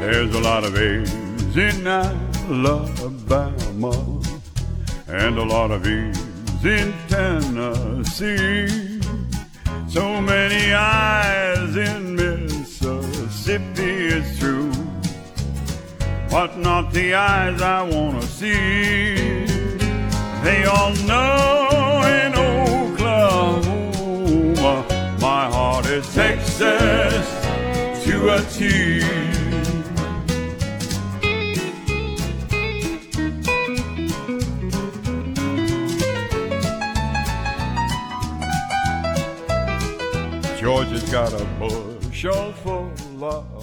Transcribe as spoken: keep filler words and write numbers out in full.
There's a lot of A's in Alabama and a lot of E's in Tennessee. So many I's in Mississippi, it's true, but not the eyes I want to see. They all know in Oklahoma my heart is Texas to a T. Georgia's got a bushel full of